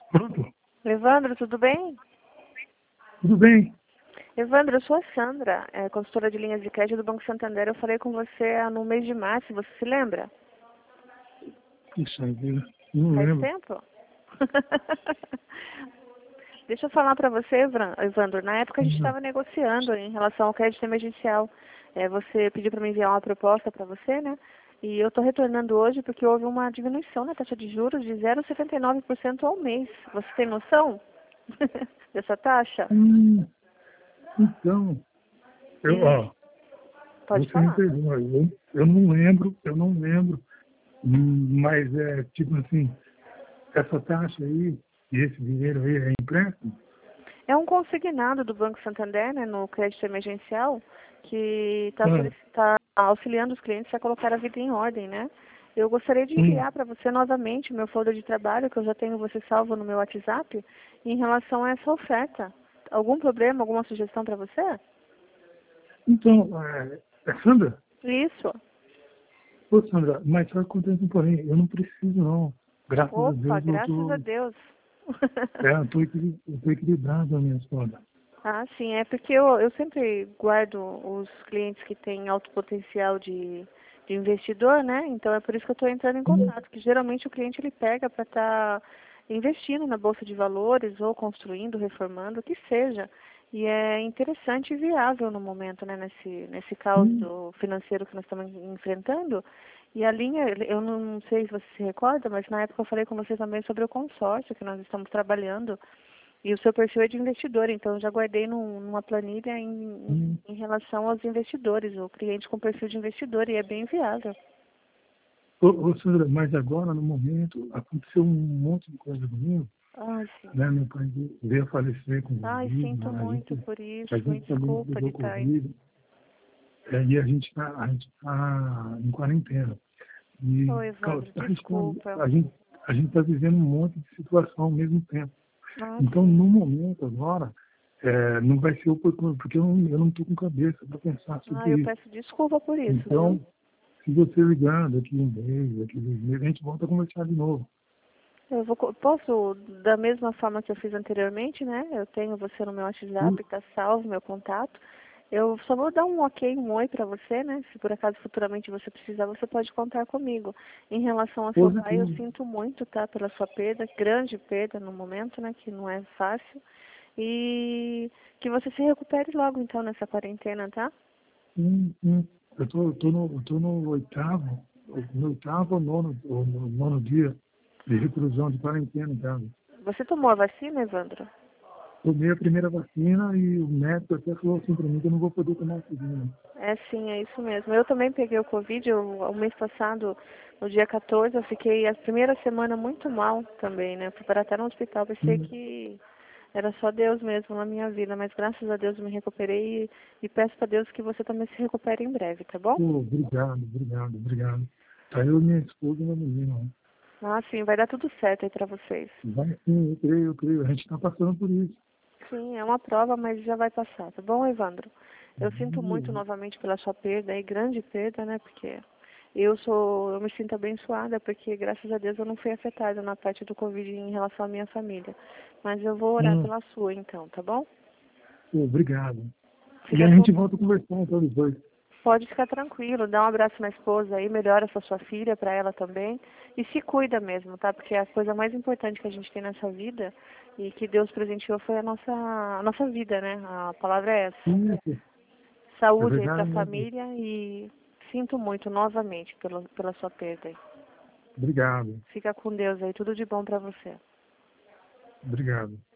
Pronto? Evandro, tudo bem? Tudo bem? Evandro, eu sou a Sandra, consultora de linhas de crédito do Banco Santander. Eu falei com você no mês de março, você se lembra? Puxa vida, não Faz lembro. tempo? Deixa eu falar para você, Evandro. Na época a gente Uhum. estava negociando em relação ao crédito emergencial. Você pediu para me enviar uma proposta para você, né? E eu estou retornando hoje porque houve uma diminuição na taxa de juros de 0,79% ao mês. Você tem noção dessa taxa? Hum, então, E pode você me falar. perdoa, eu não lembro, mas é tipo assim, essa taxa aí e esse dinheiro aí é empréstimo? É um consignado do Banco Santander, né, no crédito emergencial, que Ah, está auxiliando os clientes a colocar a vida em ordem, né? Eu gostaria de hum, enviar para você novamente o meu folder de trabalho, que eu já tenho você salvo no meu WhatsApp, em relação a essa oferta. Algum problema, alguma sugestão para você? então, Sandra? Isso. Ô, Sandra, mas só acontece um porém, eu não preciso não. Graças a Opa, Deus graças a Deus. eu tô equilibrado a minha história. Ah, sim, é porque eu sempre guardo os clientes que têm alto potencial de investidor, né? Então é por isso que eu estou entrando em Hum, contato, que geralmente o cliente ele pega para estar investindo na Bolsa de Valores ou construindo, reformando, o que seja. E é interessante e viável no momento, né? Nesse caos hum, do financeiro que nós estamos enfrentando. E a linha, eu não sei se você se recorda, mas na época eu falei com você também sobre o consórcio que nós estamos trabalhando. E o seu perfil é de investidor, então eu já guardei numa planilha hum. em relação aos investidores, o cliente com perfil de investidor, e é bem viável. Ô, Sandra, mas agora, no momento, aconteceu um monte de coisa comigo, Ai, sim. né? Meu pai veio a falecer com Ai, Covid, sinto né? muito por A isso, me gente também desculpa de pegou estar aí. Covid, e a gente tá em quarentena. E Ô, Evandro, desculpa. a gente está vivendo um monte de situação ao mesmo tempo. Ah, Então, sim. no momento agora, não vai ser oportuno, porque eu não estou com cabeça para pensar Ah, sobre eu isso. peço desculpa por isso, viu? Então, se você ligar daqui um mês, daqui 2 meses, a gente volta a conversar de novo. Posso, da mesma forma que eu fiz anteriormente, né? Eu tenho você no meu WhatsApp, tá salvo meu contato. Eu só vou dar um ok, um oi para você, né? Se por acaso futuramente você precisar, você pode contar comigo. Em relação ao seu pai, eu Positivo. sinto muito, tá? Pela sua perda, grande perda no momento, né? Que não é fácil. E que você se recupere logo, então, nessa quarentena, tá? Sim. Eu tô no oitavo ou no nono dia de reclusão de quarentena em casa. Você tomou a vacina, Evandro? Tomei a primeira vacina e o médico até falou assim para mim que eu não vou poder tomar a segunda. É sim, é isso mesmo. Eu também peguei o Covid, o mês passado, no dia 14, eu fiquei a primeira semana muito mal também, né? Fui parar até no hospital, pensei Hum, que era só Deus mesmo na minha vida, mas graças a Deus eu me recuperei e peço para Deus que você também se recupere em breve, tá bom? Pô, obrigado. Tá eu, minha esposa e meu menino. Ah, sim, vai dar tudo certo aí para vocês. Vai sim, eu creio. A gente está passando por isso. Sim, é uma prova, mas já vai passar, tá bom, Evandro? Eu sinto muito Hum, novamente pela sua perda, aí grande perda, né? Porque eu me sinto abençoada, porque graças a Deus eu não fui afetada na parte do Covid em relação à minha família. Mas eu vou orar hum, pela sua, então, tá bom? Pô, obrigado. E Fica a com... gente volta a conversar então depois. Pode ficar tranquilo, dá um abraço na esposa aí, melhora essa sua filha para ela também. E se cuida mesmo, tá? Porque a coisa mais importante que a gente tem nessa vida e que Deus presenteou foi a nossa vida, né? A palavra é essa. Isso, é Saúde aí para a verdade mesmo. família e sinto muito novamente pela sua perda aí. Obrigado, Fica com Deus aí, tudo de bom para você. obrigado.